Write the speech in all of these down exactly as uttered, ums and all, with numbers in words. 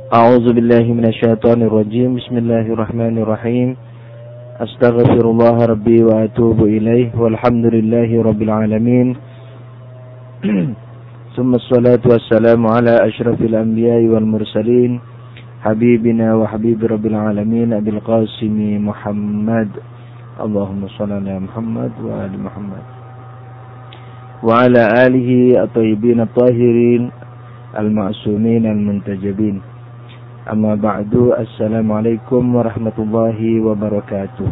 A'udzu billahi minasyaitonir rajim. Bismillahirrahmanirrahim. Astaghfirullah rabbi wa atubu ilaih. Walhamdulillahi rabbil alamin. Tsumma assalatu wassalamu ala asyrafil anbiya'i wal mursalin, habibina wa habib rabbil alamin, Abil Qasim Muhammad. Allahumma shalli ala Muhammad wa ali Muhammad wa ala alihi at-tayyibin at-tahirin al-ma'sumin al-muntajabin. Amma ba'du. Assalamualaikum warahmatullahi wabarakatuh.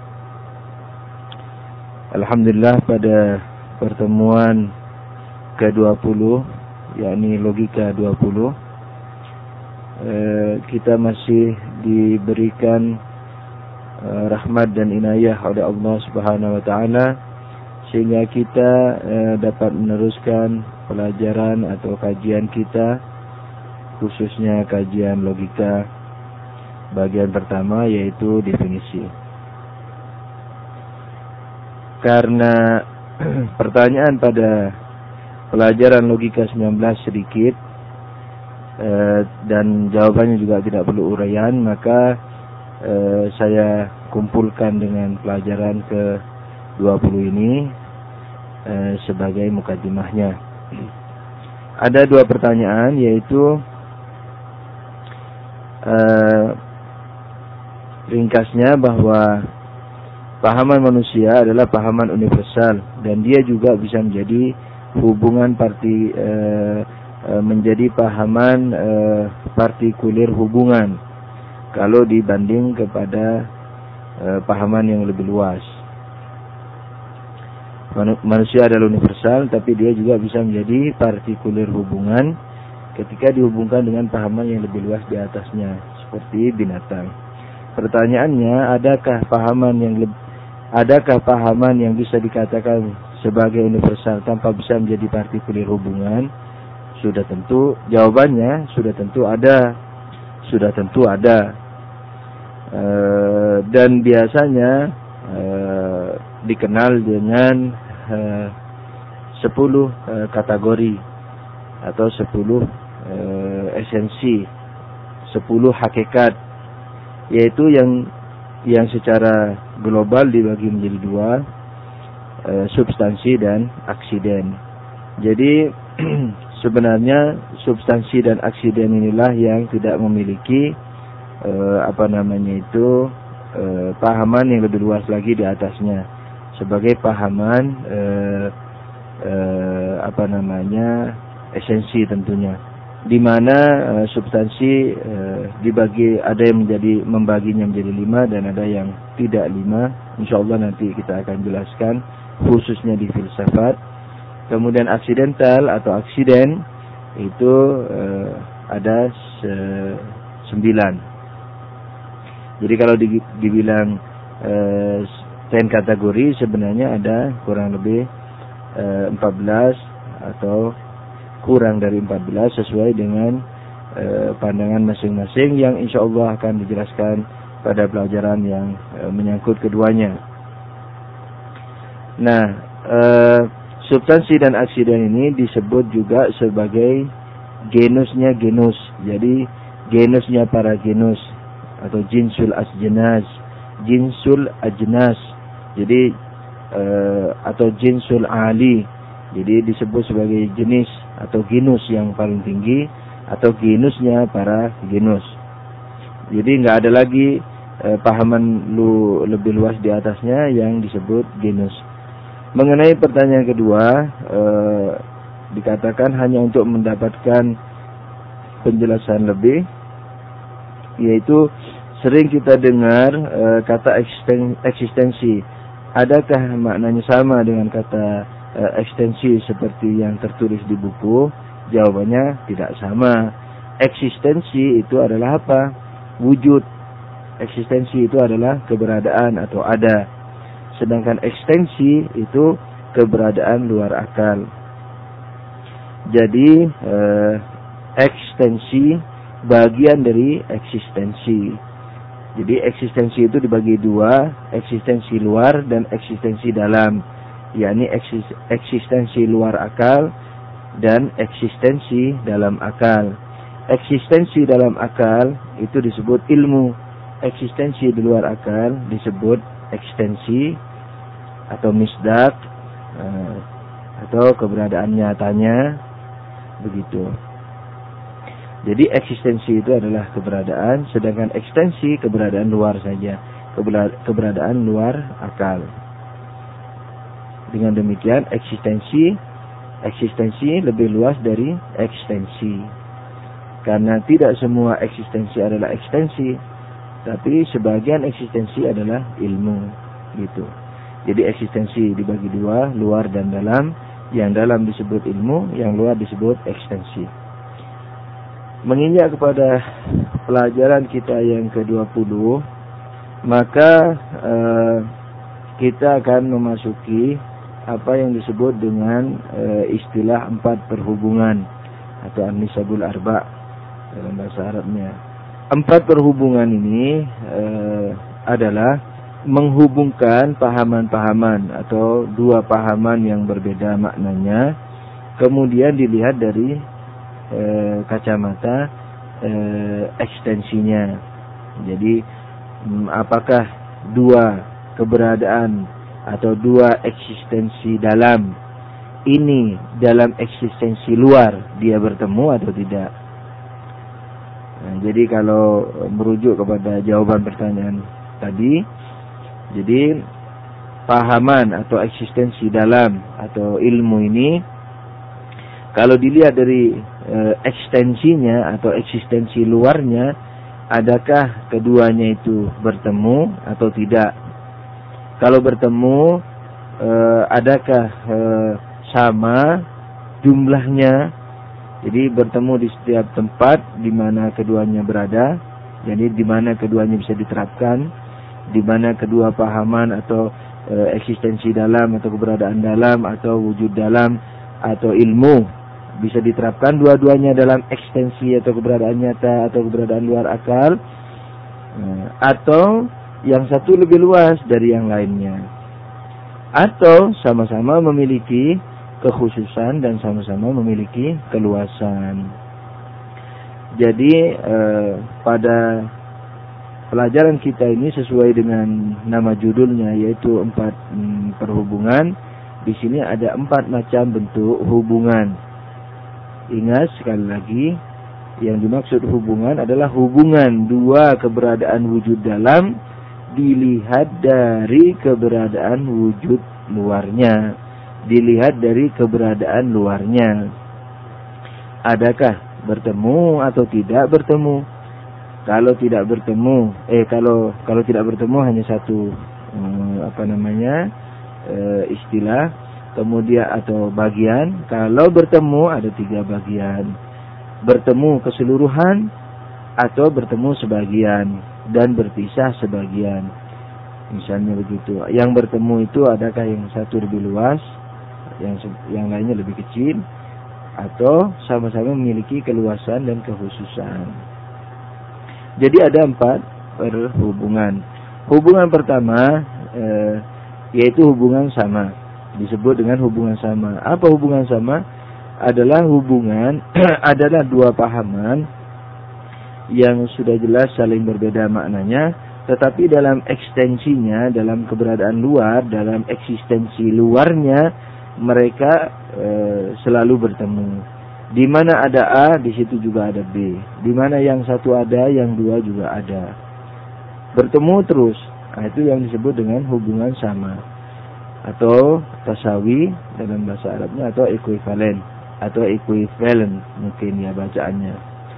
Alhamdulillah, pada pertemuan ke dua puluh, yakni logika dua puluh, eh, kita masih diberikan eh, rahmat dan inayah oleh Allah Subhanahu wa taala sehingga kita eh, dapat meneruskan pelajaran atau kajian kita, khususnya kajian logika bagian pertama, yaitu definisi. Karena pertanyaan pada pelajaran logika sembilan belas sedikit eh, dan jawabannya juga tidak perlu uraian, maka eh, saya kumpulkan dengan pelajaran ke dua puluh ini eh, sebagai mukadimahnya. Ada dua pertanyaan, yaitu Uh, ringkasnya bahwa pahaman manusia adalah pahaman universal dan dia juga bisa menjadi hubungan parti uh, uh, menjadi pahaman uh, partikulir hubungan kalau dibanding kepada uh, pahaman yang lebih luas. Manusia adalah universal, tapi dia juga bisa menjadi partikulir hubungan ketika dihubungkan dengan pahaman yang lebih luas di atasnya, seperti binatang. Pertanyaannya, adakah pahaman yang lebih, adakah pahaman yang bisa dikatakan sebagai universal tanpa bisa menjadi partikulir hubungan? Sudah tentu, jawabannya sudah tentu ada, sudah tentu ada. E, dan biasanya e, dikenal dengan e, sepuluh e, kategori atau sepuluh Uh, esensi, sepuluh hakikat, yaitu yang yang secara global dibagi menjadi dua, uh, substansi dan aksiden. Jadi sebenarnya substansi dan aksiden inilah yang tidak memiliki uh, apa namanya itu uh, pahaman yang lebih luas lagi di atasnya sebagai pahaman uh, uh, apa namanya esensi tentunya, di mana uh, substansi uh, dibagi, ada yang menjadi membaginya menjadi lima dan ada yang tidak lima. Insyaallah nanti kita akan jelaskan khususnya di filsafat. Kemudian aksidental atau aksiden itu uh, ada se- sembilan. Jadi kalau di, dibilang uh, ten kategori, sebenarnya ada kurang lebih uh, empat belas atau kurang dari empat belas sesuai dengan e, pandangan masing-masing yang insya Allah akan dijelaskan pada pelajaran yang e, menyangkut keduanya. Nah, e, substansi dan aksiden ini disebut juga sebagai genusnya genus. Jadi genusnya para genus atau jinsul asjenas, jinsul ajnas. Jadi e, atau jinsul ali. Jadi disebut sebagai jenis atau genus yang paling tinggi atau genusnya para genus. Jadi nggak ada lagi eh, pahaman lu lebih luas di atasnya yang disebut genus. Mengenai pertanyaan kedua, eh, dikatakan hanya untuk mendapatkan penjelasan lebih, yaitu sering kita dengar eh, kata eksistensi. Adakah maknanya sama dengan kata ekstensi seperti yang tertulis di buku? Jawabannya tidak sama. Eksistensi itu adalah apa? Wujud. Eksistensi itu adalah keberadaan atau ada. Sedangkan ekstensi itu keberadaan luar akal. Jadi eh, ekstensi bagian dari eksistensi. Jadi eksistensi itu dibagi dua, eksistensi luar dan eksistensi dalam. Yakni eksistensi luar akal dan eksistensi dalam akal. eksistensi dalam akal itu disebut ilmu, eksistensi di luar akal disebut ekstensi atau misdak, uh, atau keberadaan nyatanya, begitu. Jadi eksistensi itu adalah keberadaan, sedangkan ekstensi keberadaan luar saja, keberadaan luar akal. Dengan demikian eksistensi eksistensi lebih luas dari ekstensi. Karena tidak semua eksistensi adalah ekstensi, tapi sebagian eksistensi adalah ilmu, gitu. Jadi eksistensi dibagi dua, luar dan dalam. Yang dalam disebut ilmu, yang luar disebut ekstensi. Menginjak kepada pelajaran kita yang ke dua puluh, maka eh, kita akan memasuki apa yang disebut dengan eh, istilah empat perhubungan atau an-nisabul arba dalam bahasa Arabnya. Empat perhubungan ini eh, adalah menghubungkan pahaman-pahaman atau dua pahaman yang berbeda maknanya, kemudian dilihat dari E, kacamata e, ekstensinya. Jadi m, apakah dua keberadaan atau dua eksistensi dalam ini dalam eksistensi luar dia bertemu atau tidak. Nah, jadi kalau merujuk kepada jawaban pertanyaan tadi, jadi pahaman atau eksistensi dalam atau ilmu ini kalau dilihat dari e, ekstensinya atau eksistensi luarnya, adakah keduanya itu bertemu atau tidak? Kalau bertemu, e, adakah e, sama jumlahnya? Jadi bertemu di setiap tempat di mana keduanya berada. Jadi di mana keduanya bisa diterapkan, di mana kedua pahaman atau e, eksistensi dalam atau keberadaan dalam atau wujud dalam atau ilmu bisa diterapkan dua-duanya dalam ekstensi atau keberadaan nyata atau keberadaan luar akal, atau yang satu lebih luas dari yang lainnya, atau sama-sama memiliki kekhususan dan sama-sama memiliki keluasan. Jadi eh, pada pelajaran kita ini sesuai dengan nama judulnya, yaitu empat hmm, perhubungan. Di sini ada empat macam bentuk hubungan. Ingat sekali lagi, yang dimaksud hubungan adalah hubungan dua keberadaan wujud dalam dilihat dari keberadaan wujud luarnya. Dilihat dari keberadaan luarnya. Adakah bertemu atau tidak bertemu? Kalau tidak bertemu, eh kalau kalau tidak bertemu hanya satu eh, apa namanya eh, istilah. Kemudian atau bagian. Kalau bertemu ada tiga bagian. Bertemu keseluruhan atau bertemu sebagian dan berpisah sebagian. Misalnya begitu. Yang bertemu itu adakah yang satu lebih luas, yang yang lainnya lebih kecil, atau sama-sama memiliki keluasan dan kekhususan. Jadi ada empat perhubungan. Hubungan pertama eh, yaitu hubungan sama. Disebut dengan hubungan sama. Apa hubungan sama? Adalah hubungan adalah dua pahaman yang sudah jelas saling berbeda maknanya, tetapi dalam ekstensinya, dalam keberadaan luar, dalam eksistensi luarnya, mereka e, selalu bertemu. Di mana ada A, di situ juga ada B. Di mana yang satu ada, yang dua juga ada. Bertemu terus. Nah, itu yang disebut dengan hubungan sama. Atau tasawi dalam bahasa Arabnya, atau equivalent atau equivalent mungkin ya bacaannya,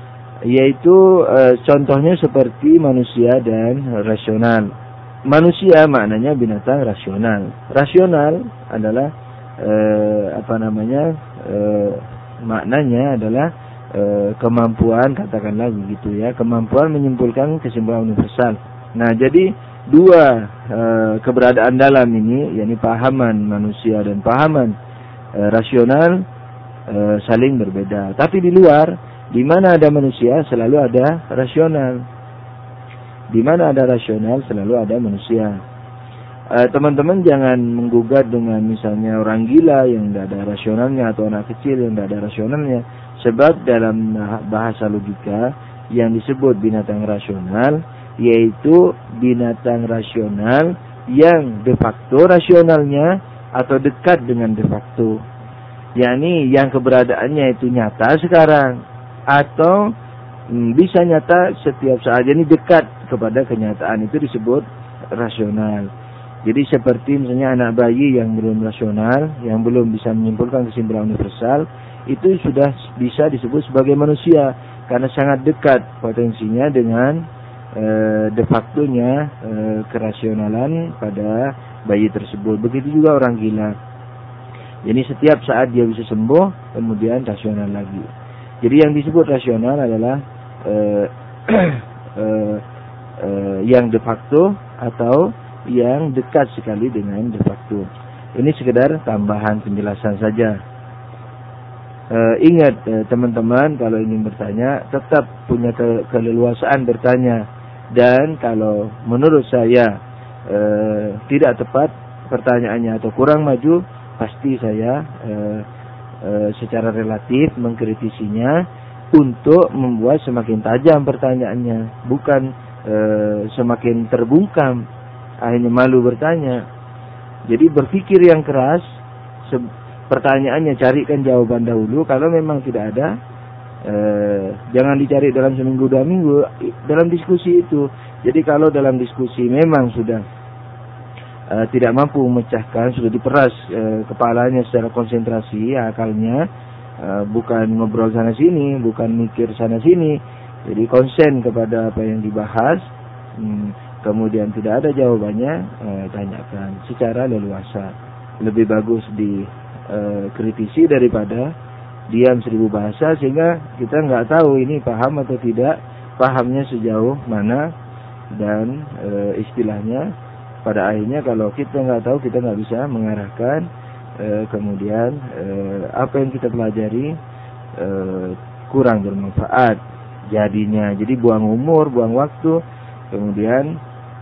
yaitu e, contohnya seperti manusia dan rasional. Manusia maknanya binatang rasional. Rasional adalah e, apa namanya e, maknanya adalah e, kemampuan, katakanlah begitu ya, kemampuan menyimpulkan kesimpulan universal. Nah, jadi dua e, keberadaan dalam ini, yakni pahaman manusia dan pahaman e, rasional, e, saling berbeda. Tapi di luar, di mana ada manusia selalu ada rasional. Di mana ada rasional selalu ada manusia. E, teman-teman jangan menggugat dengan misalnya orang gila yang tidak ada rasionalnya, atau anak kecil yang tidak ada rasionalnya. Sebab dalam bahasa logika yang disebut binatang rasional yaitu binatang rasional yang de facto rasionalnya atau dekat dengan de facto, yakni yang keberadaannya itu nyata sekarang atau hmm, bisa nyata setiap saat, jadi dekat kepada kenyataan, itu disebut rasional. Jadi seperti misalnya anak bayi yang belum rasional, yang belum bisa menyimpulkan kesimpulan universal, itu sudah bisa disebut sebagai manusia karena sangat dekat potensinya dengan e, de factonya e, kerasionalan pada bayi tersebut. Begitu juga orang gila. Jadi setiap saat dia bisa sembuh, kemudian rasional lagi. Jadi yang disebut rasional adalah e, e, e, yang de facto atau yang dekat sekali dengan de facto. Ini sekedar tambahan penjelasan saja. Uh, ingat uh, teman-teman, kalau ingin bertanya tetap punya ke keleluasaan bertanya, dan kalau menurut saya uh, tidak tepat pertanyaannya atau kurang maju, pasti saya uh, uh, secara relatif mengkritisinya untuk membuat semakin tajam pertanyaannya, bukan uh, semakin terbungkam akhirnya malu bertanya. Jadi berpikir yang keras, pertanyaannya carikan jawaban dahulu. Kalau memang tidak ada, eh, jangan dicari dalam seminggu dua minggu dalam diskusi itu. Jadi kalau dalam diskusi memang sudah eh, tidak mampu memecahkan, sudah diperas eh, kepalanya secara konsentrasi, akalnya eh, bukan ngobrol sana sini, bukan mikir sana sini, jadi konsen kepada apa yang dibahas. Hmm, kemudian tidak ada jawabannya, eh, tanyakan secara leluasa. Lebih bagus di Uh, kritisi daripada diam seribu bahasa, sehingga kita nggak tahu ini paham atau tidak, pahamnya sejauh mana, dan uh, istilahnya pada akhirnya kalau kita nggak tahu, kita nggak bisa mengarahkan uh, kemudian uh, apa yang kita pelajari uh, kurang bermanfaat jadinya. Jadi buang umur, buang waktu, kemudian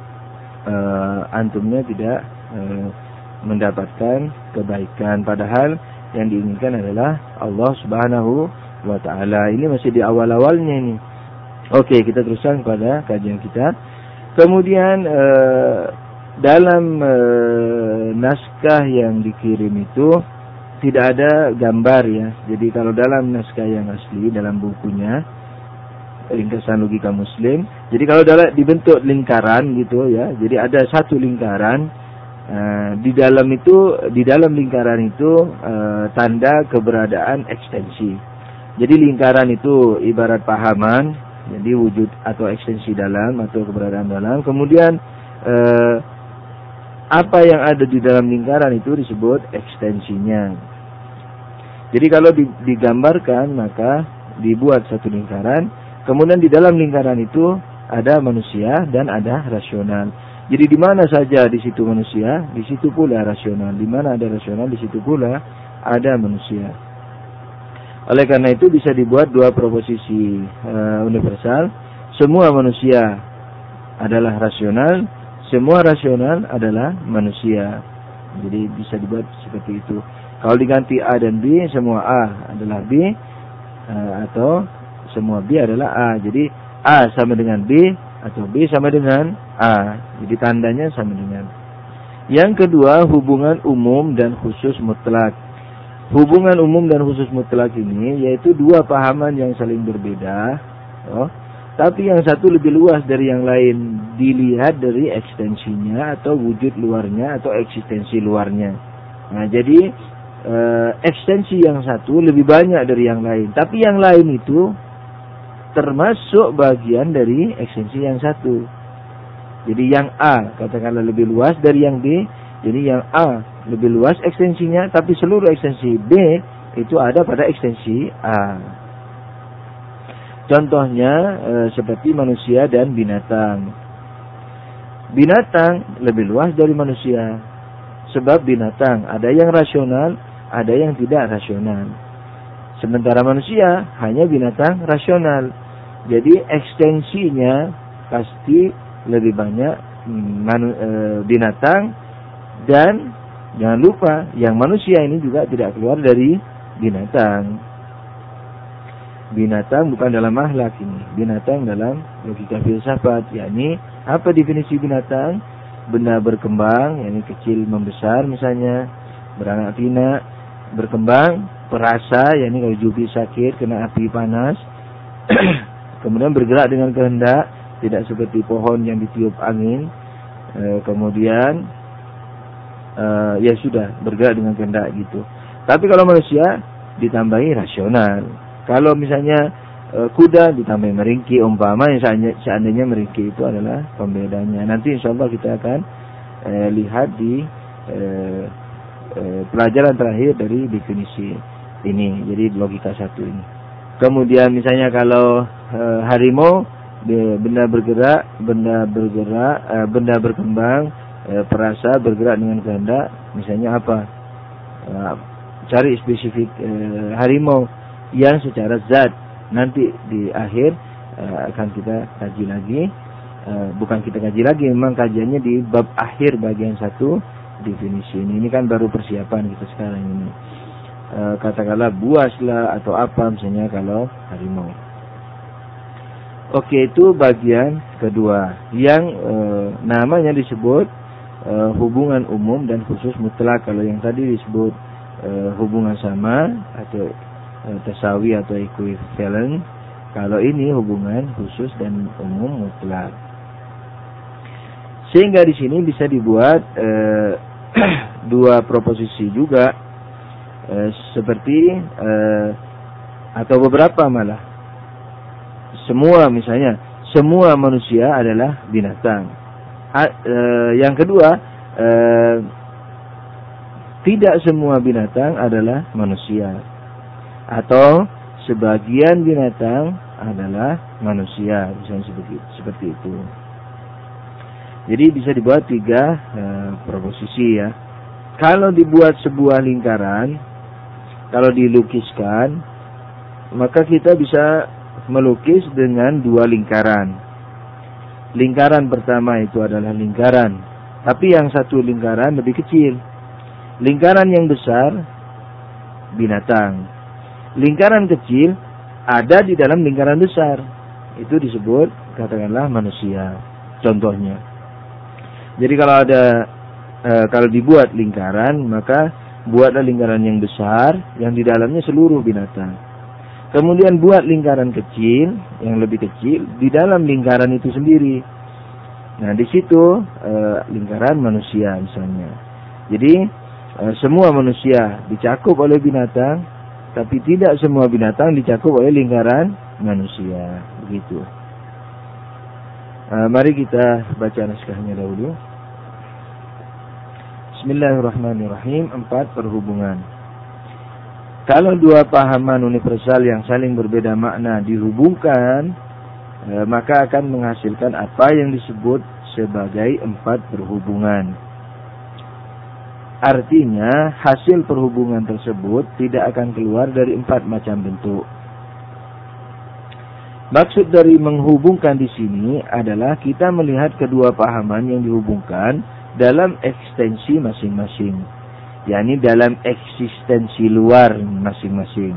uh, antumnya tidak uh, mendapatkan kebaikan, padahal yang diinginkan adalah Allah Subhanahu wa taala. Ini masih di awal-awalnya ini. Oke, kita teruskan pada kajian kita. Kemudian eh, dalam eh, naskah yang dikirim itu tidak ada gambar ya. Jadi kalau dalam naskah yang asli, dalam bukunya Ringkasan Logika Muslim, jadi kalau dalam dibentuk lingkaran gitu ya. Jadi ada satu lingkaran. Uh, di dalam itu, di dalam lingkaran itu uh, tanda keberadaan ekstensi. Jadi lingkaran itu ibarat pahaman, jadi wujud atau ekstensi dalam atau keberadaan dalam. Kemudian uh, apa yang ada di dalam lingkaran itu disebut ekstensinya. Jadi kalau digambarkan, maka dibuat satu lingkaran. Kemudian di dalam lingkaran itu ada manusia dan ada rasional. Jadi di mana saja di situ manusia, di situ pula rasional. Di mana ada rasional, di situ pula ada manusia. Oleh karena itu bisa dibuat dua proposisi uh, universal. Semua manusia adalah rasional, semua rasional adalah manusia. Jadi bisa dibuat seperti itu. Kalau diganti A dan B, semua A adalah B, uh, atau semua B adalah A. Jadi A sama dengan B, atau B sama dengan A. Jadi tandanya sama dengan. Yang kedua, hubungan umum dan khusus mutlak. Hubungan umum dan khusus mutlak ini yaitu dua pahaman yang saling berbeda, oh, tapi yang satu lebih luas dari yang lain dilihat dari ekstensinya atau wujud luarnya atau eksistensi luarnya. Nah, jadi e, ekstensi yang satu lebih banyak dari yang lain, tapi yang lain itu termasuk bagian dari ekstensi yang satu. Jadi yang A katakanlah lebih luas dari yang B. Jadi yang A lebih luas ekstensinya, tapi seluruh ekstensi B itu ada pada ekstensi A. Contohnya e, seperti manusia dan binatang. Binatang lebih luas dari manusia. Sebab binatang ada yang rasional, ada yang tidak rasional. Sementara manusia hanya binatang rasional. Jadi ekstensinya pasti lebih banyak manu, e, binatang, dan jangan lupa yang manusia ini juga tidak keluar dari binatang. binatang bukan dalam akhlak ini, binatang dalam logika filsafat. Yakni apa definisi binatang? Benda berkembang, yakni kecil membesar misalnya, beranak pinak, berkembang, perasa, yakni kalau jubi sakit kena api panas, kemudian bergerak dengan kehendak, tidak seperti pohon yang ditiup angin, e, kemudian e, ya sudah bergerak dengan kehendak gitu. Tapi kalau manusia ditambahi rasional. Kalau misalnya e, kuda ditambahi meringki, umpama yang seandainya, seandainya meringki itu adalah pembedanya. Nanti insya Allah kita akan e, lihat di e, e, pelajaran terakhir dari definisi ini. Jadi logika satu ini. Kemudian misalnya kalau e, harimau, benda bergerak, benda bergerak, e, benda berkembang, e, perasa, bergerak dengan kehendak. Misalnya apa? E, cari spesifik e, harimau yang secara zat. Nanti di akhir uh, akan kita kaji lagi, uh, bukan kita kaji lagi, memang kajiannya di bab akhir bagian satu definisi ini. Ini kan baru persiapan kita sekarang ini. Uh, katakanlah buas lah atau apa misalnya kalau harimau. Oke, itu bagian kedua yang uh, namanya disebut uh, hubungan umum dan khusus mutlak. Kalau yang tadi disebut uh, hubungan sama atau tasawi atau equivalent. Kalau ini hubungan khusus dan umum mutlak. Sehingga di sini bisa dibuat eh, dua proposisi juga, eh, seperti eh, atau beberapa malah. Semua misalnya, semua manusia adalah binatang. A, eh, yang kedua, eh, tidak semua binatang adalah manusia. Atau sebagian binatang adalah manusia, misalnya seperti, seperti itu. Jadi bisa dibuat tiga uh, proposisi ya. Kalau dibuat sebuah lingkaran, kalau dilukiskan, maka kita bisa melukis dengan dua lingkaran. Lingkaran pertama itu adalah lingkaran, tapi yang satu lingkaran lebih kecil. Lingkaran yang besar binatang. Lingkaran kecil ada di dalam lingkaran besar. Itu disebut katakanlah manusia. Contohnya. Jadi kalau ada e, kalau dibuat lingkaran, maka buatlah lingkaran yang besar yang di dalamnya seluruh binatang. Kemudian buat lingkaran kecil yang lebih kecil di dalam lingkaran itu sendiri. Nah, di situ e, lingkaran manusia misalnya. Jadi e, semua manusia dicakup oleh binatang, tapi tidak semua binatang dicakup oleh lingkaran manusia. Begitu. Uh, mari kita baca naskahnya dahulu. Bismillahirrahmanirrahim. Empat, perhubungan. Kalau dua pahaman universal yang saling berbeda makna dihubungkan, uh, maka akan menghasilkan apa yang disebut sebagai empat perhubungan. Artinya, hasil perhubungan tersebut tidak akan keluar dari empat macam bentuk. Maksud dari menghubungkan di sini adalah kita melihat kedua pahaman yang dihubungkan dalam ekstensi masing-masing, yakni dalam eksistensi luar masing-masing.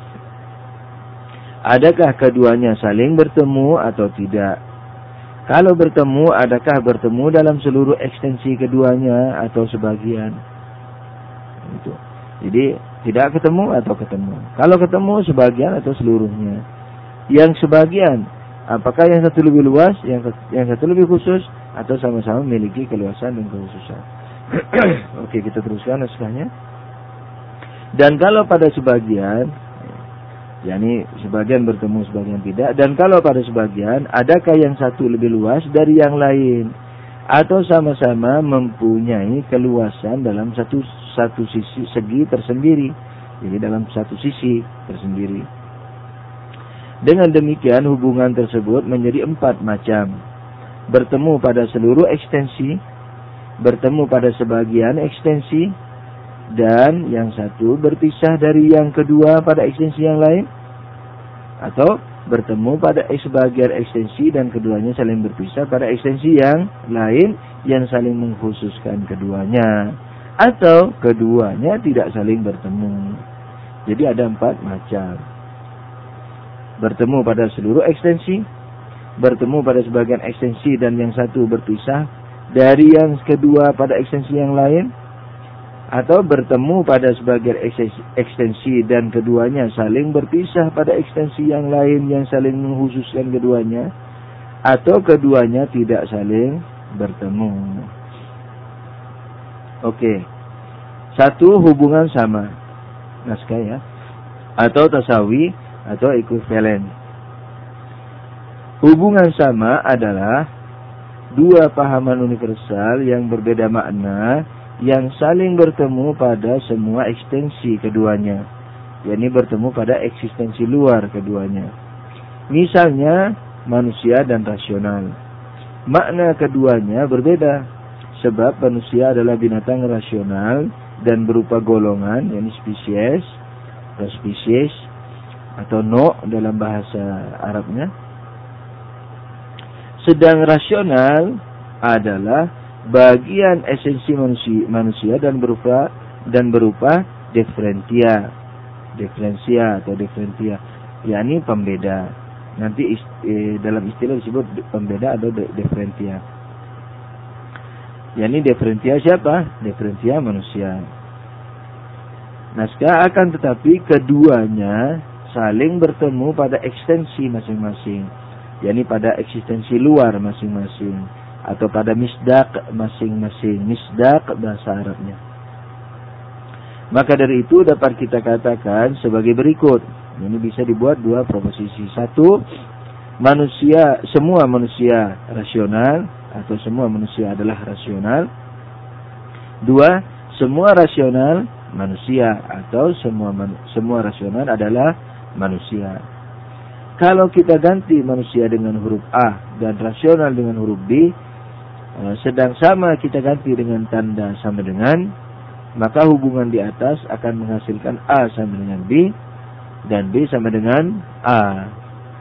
Adakah keduanya saling bertemu atau tidak? Kalau bertemu, adakah bertemu dalam seluruh ekstensi keduanya atau sebagian? Itu. Jadi tidak ketemu atau ketemu. Kalau ketemu, sebagian atau seluruhnya. Yang sebagian, apakah yang satu lebih luas, yang yang satu lebih khusus, atau sama-sama memiliki keluasan dan kekhususan? Oke, kita teruskan naskahnya. Dan kalau pada sebagian, yakni sebagian bertemu, sebagian tidak. Dan kalau pada sebagian, adakah yang satu lebih luas dari yang lain? Atau sama-sama mempunyai keluasan dalam satu satu sisi segi tersendiri. Jadi dalam satu sisi tersendiri. Dengan demikian hubungan tersebut menjadi empat macam. Bertemu pada seluruh ekstensi, bertemu pada sebagian ekstensi, dan yang satu berpisah dari yang kedua pada ekstensi yang lain, atau bertemu pada sebagian ekstensi dan keduanya saling berpisah pada ekstensi yang lain yang saling mengkhususkan keduanya, atau keduanya tidak saling bertemu. Jadi ada empat macam. bertemu pada seluruh ekstensi, bertemu pada sebagian ekstensi dan yang satu berpisah dari yang kedua pada ekstensi yang lain, atau bertemu pada sebagian ekstensi dan keduanya saling berpisah pada ekstensi yang lain yang saling menghususkan keduanya, atau keduanya tidak saling bertemu. Oke. Satu, hubungan sama. Naskah ya. Atau tasawi atau ekuivalen. Hubungan sama adalah dua pahaman universal yang berbeda makna yang saling bertemu pada semua ekstensi keduanya, yakni bertemu pada eksistensi luar keduanya. Misalnya manusia dan rasional. Makna keduanya berbeda, sebab manusia adalah binatang rasional dan berupa golongan, yakni spesies atau spesies atau no dalam bahasa Arabnya. Sedang rasional adalah bagian esensi manusia, manusia dan berupa dan berupa diferentia, diferensia atau diferentia, yakni pembeda. Nanti ist, eh, dalam istilah disebut pembeda atau diferentia. Yakni diferentia siapa? Diferentia manusia. Naskah akan tetapi keduanya saling bertemu pada ekstensi masing-masing, yakni pada eksistensi luar masing-masing, atau pada misdak masing-masing. Misdak bahasa Arabnya. Maka dari itu dapat kita katakan sebagai berikut. Ini bisa dibuat dua proposisi. Satu, manusia, semua manusia rasional atau semua manusia adalah rasional. Dua, semua rasional manusia atau semua semua rasional adalah manusia. Kalau kita ganti manusia dengan huruf A dan rasional dengan huruf B, sedang sama kita ganti dengan tanda sama dengan, maka hubungan di atas akan menghasilkan A sama dengan B dan B sama dengan A.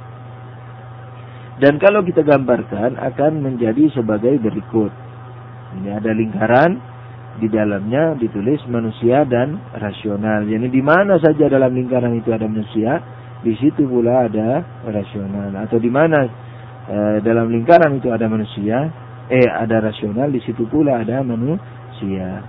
Dan kalau kita gambarkan akan menjadi sebagai berikut. Ini ada lingkaran, di dalamnya ditulis manusia dan rasional. Jadi di mana saja dalam lingkaran itu ada manusia, di situ pula ada rasional. Atau di mana e, dalam lingkaran itu ada manusia, eh ada rasional, di situ pula ada manusia.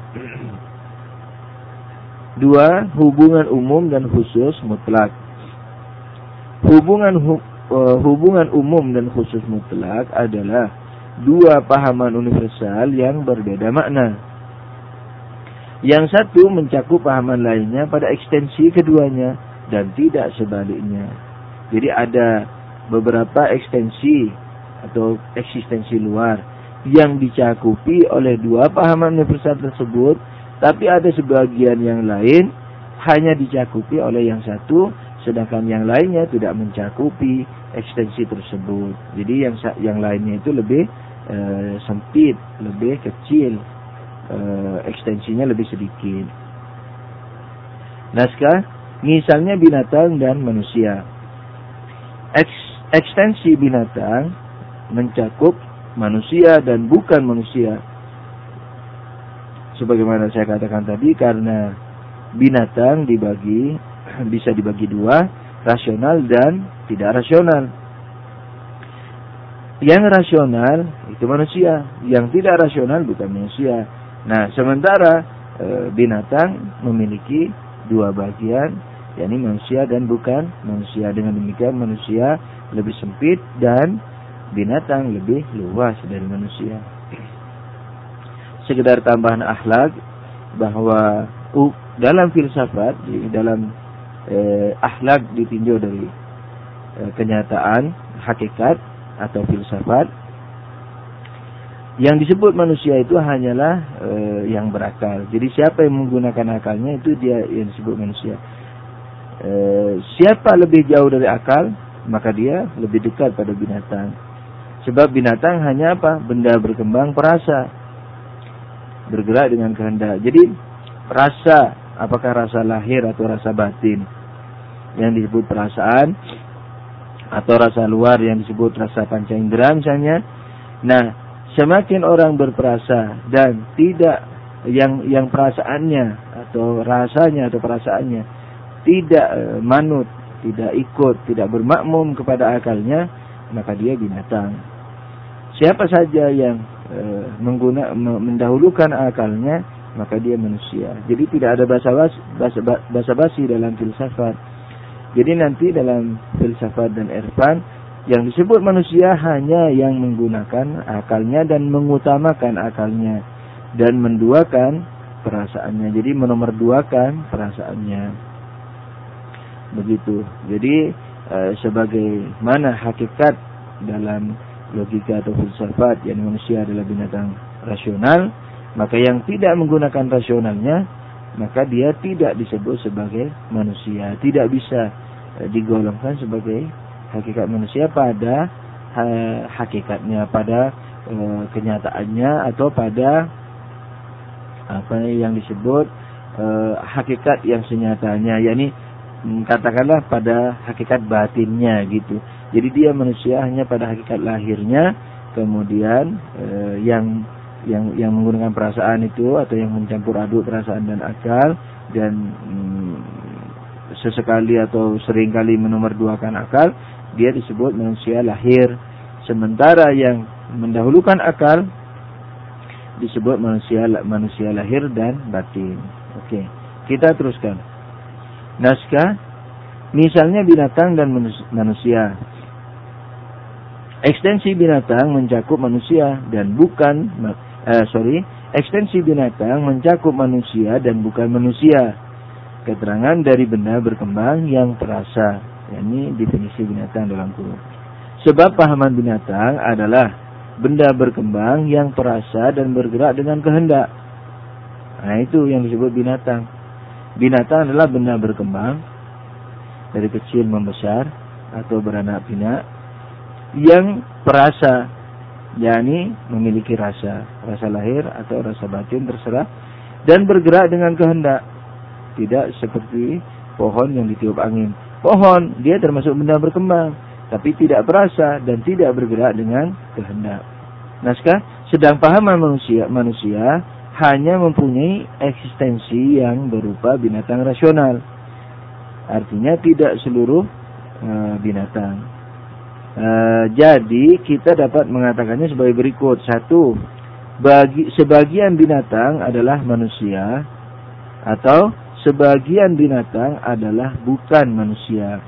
Dua, hubungan umum dan khusus mutlak. Hubungan hu, uh, hubungan umum dan khusus mutlak adalah dua pahaman universal yang berbeda makna. Yang satu mencakup pahaman lainnya pada ekstensi keduanya dan tidak sebaliknya. Jadi ada beberapa ekstensi atau eksistensi luar yang dicakupi oleh dua pahaman universal tersebut, tapi ada sebagian yang lain hanya dicakupi oleh yang satu, sedangkan yang lainnya tidak mencakupi ekstensi tersebut. Jadi yang yang lainnya itu lebih e, sempit, lebih kecil, e, ekstensinya lebih sedikit. Naskah, misalnya binatang dan manusia. Eks, ekstensi binatang mencakup manusia dan bukan manusia. Sebagaimana saya katakan tadi, karena binatang dibagi bisa dibagi dua, rasional dan tidak rasional. Yang rasional itu manusia, yang tidak rasional bukan manusia. Nah, sementara e, binatang memiliki dua bagian, yakni manusia dan bukan manusia. Dengan demikian manusia lebih sempit dan binatang lebih luas dari manusia. Sekedar tambahan akhlak bahwa uh, dalam filsafat, dalam eh, akhlak ditinjau dari eh, kenyataan, hakikat atau filsafat, yang disebut manusia itu hanyalah eh, yang berakal. Jadi siapa yang menggunakan akalnya itu dia yang disebut manusia. Eh, siapa lebih jauh dari akal, maka dia lebih dekat pada binatang. Sebab binatang hanya apa? Benda berkembang perasa, bergerak dengan kehendak. Jadi rasa, apakah rasa lahir atau rasa batin yang disebut perasaan, atau rasa luar yang disebut rasa panca indera misalnya. Nah, semakin orang berperasa dan tidak yang yang perasaannya atau rasanya atau perasaannya tidak e, manut tidak ikut, tidak bermakmum kepada akalnya, maka dia binatang. Siapa saja yang e, mengguna, mendahulukan akalnya, maka dia manusia. Jadi tidak ada basa-basi basa, basa-basi dalam filsafat. Jadi nanti dalam filsafat dan irfan, yang disebut manusia hanya yang menggunakan akalnya dan mengutamakan akalnya dan menduakan perasaannya. Jadi menomorduakan perasaannya. Begitu. Jadi e, sebagaimana hakikat dalam logika atau filsafat yang manusia adalah binatang rasional, maka yang tidak menggunakan rasionalnya, maka dia tidak disebut sebagai manusia. Tidak bisa e, digolongkan sebagai hakikat manusia pada ha, hakikatnya, pada e, kenyataannya, atau pada apa yang disebut e, hakikat yang senyatanya, yakni katakanlah pada hakikat batinnya gitu. Jadi dia manusia hanya pada hakikat lahirnya, kemudian e, yang yang yang menggunakan perasaan itu, atau yang mencampur aduk perasaan dan akal, dan mm, sesekali atau seringkali menomorduakan akal, dia disebut manusia lahir. Sementara yang mendahulukan akal disebut manusia manusia lahir dan batin. Oke, kita teruskan. Naskah, misalnya binatang dan manusia. Ekstensi binatang mencakup manusia dan bukan eh, sorry, ekstensi binatang mencakup manusia dan bukan manusia. Keterangan dari benda berkembang yang terasa. Ini definisi binatang dalam kurung. Sebab pahaman binatang adalah benda berkembang yang perasa dan bergerak dengan kehendak. Nah, itu yang disebut binatang. Binatang adalah benda berkembang dari kecil membesar atau beranak pinak yang perasa, yakni memiliki rasa, rasa lahir atau rasa batin terserah, dan bergerak dengan kehendak. Tidak seperti pohon yang ditiup angin. Pohon dia termasuk benda berkembang, tapi tidak perasa dan tidak bergerak dengan kehendak. Naskah, sedang pahaman manusia manusia hanya mempunyai eksistensi yang berupa binatang rasional. Artinya tidak seluruh e, binatang. E, jadi kita dapat mengatakannya sebagai berikut. Satu, bagi sebagian binatang adalah manusia, atau sebagian binatang adalah bukan manusia.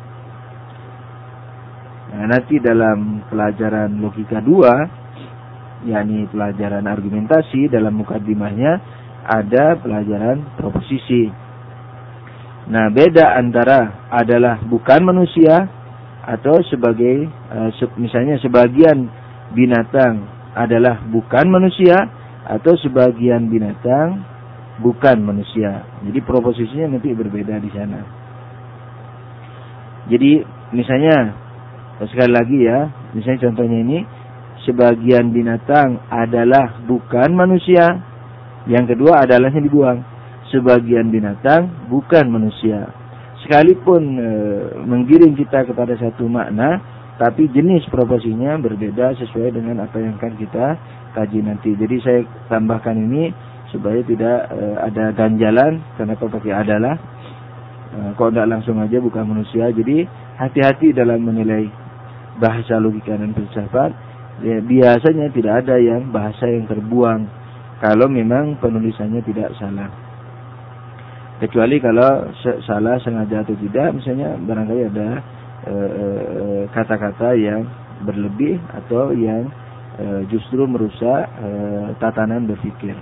Nah, nanti dalam pelajaran logika dua, yakni pelajaran argumentasi, dalam mukaddimahnya ada pelajaran proposisi. Nah, beda antara adalah bukan manusia atau sebagai uh, se misalnya sebagian binatang adalah bukan manusia, atau sebagian binatang bukan manusia. Jadi proposisinya nanti berbeda di sana. Jadi misalnya sekali lagi ya, misalnya contohnya ini, sebagian binatang adalah bukan manusia. Yang kedua adalahnya dibuang. Sebagian binatang bukan manusia. Sekalipun e, menggiring kita kepada satu makna, tapi jenis proposinya berbeda sesuai dengan apa yang akan kita kaji nanti. Jadi saya tambahkan ini supaya tidak e, ada ganjalan. Kenapa pakai adalah? E, kok tidak langsung aja bukan manusia. Jadi hati-hati dalam menilai bahasa logika dan filsafat. Ya, biasanya tidak ada yang bahasa yang terbuang kalau memang penulisannya tidak salah. Kecuali kalau salah sengaja atau tidak, misalnya barangkali ada kata-kata e, e, yang berlebih atau yang e, justru merusak e, tatanan berpikir.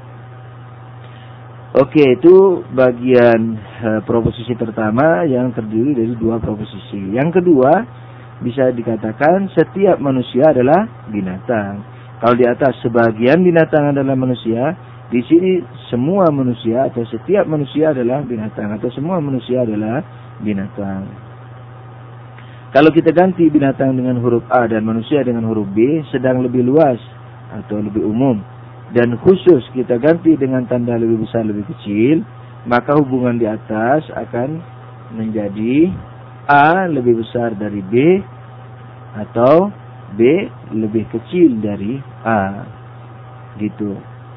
Oke, itu bagian e, proposisi pertama yang terdiri dari dua proposisi. Yang kedua, bisa dikatakan setiap manusia adalah binatang. Kalau di atas sebagian binatang adalah manusia, di sini semua manusia atau setiap manusia adalah binatang, atau semua manusia adalah binatang. Kalau kita ganti binatang dengan huruf A dan manusia dengan huruf B, sedang lebih luas atau lebih umum, dan khusus kita ganti dengan tanda lebih besar lebih kecil, maka hubungan di atas akan menjadi A lebih besar dari B, atau B lebih kecil dari A. Gitu.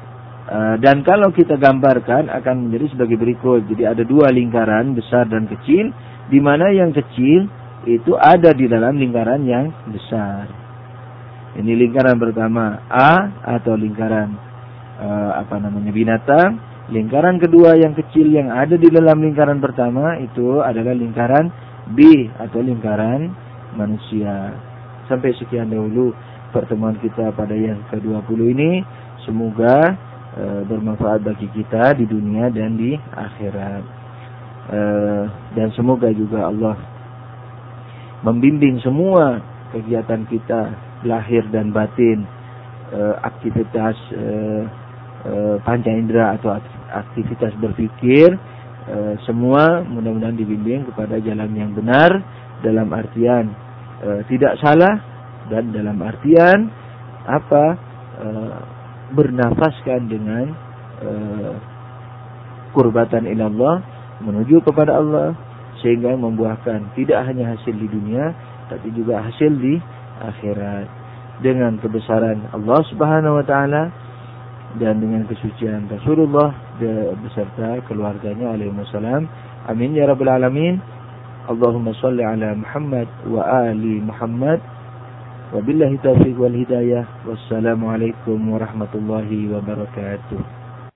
Uh, dan kalau kita gambarkan akan menjadi sebagai berikut. Jadi ada dua lingkaran, besar dan kecil, di mana yang kecil itu ada di dalam lingkaran yang besar. Ini lingkaran pertama A atau lingkaran uh, apa namanya binatang. Lingkaran kedua yang kecil yang ada di dalam lingkaran pertama itu adalah lingkaran B atau lingkaran manusia. Sampai sekian dahulu pertemuan kita pada yang ke dua puluh ini. Semoga bermanfaat bagi kita di dunia dan di akhirat. Dan semoga juga Allah membimbing semua kegiatan kita lahir dan batin, aktivitas panca indera atau aktivitas berpikir, semua mudah-mudahan dibimbing kepada jalan yang benar, dalam artian tidak salah, dan dalam artian apa? Bernafaskan dengan uh, kurbatan ilallah, menuju kepada Allah, sehingga membuahkan tidak hanya hasil di dunia tapi juga hasil di akhirat, dengan kebesaran Allah Subhanahu wa taala dan dengan kesucian Rasulullah beserta keluarganya alaihi wassalam. Amin ya rabbal alamin. Allahumma shalli ala Muhammad wa ali Muhammad. Wabillahi taufiq wal hidayah. Wassalamualaikum warahmatullahi wabarakatuh.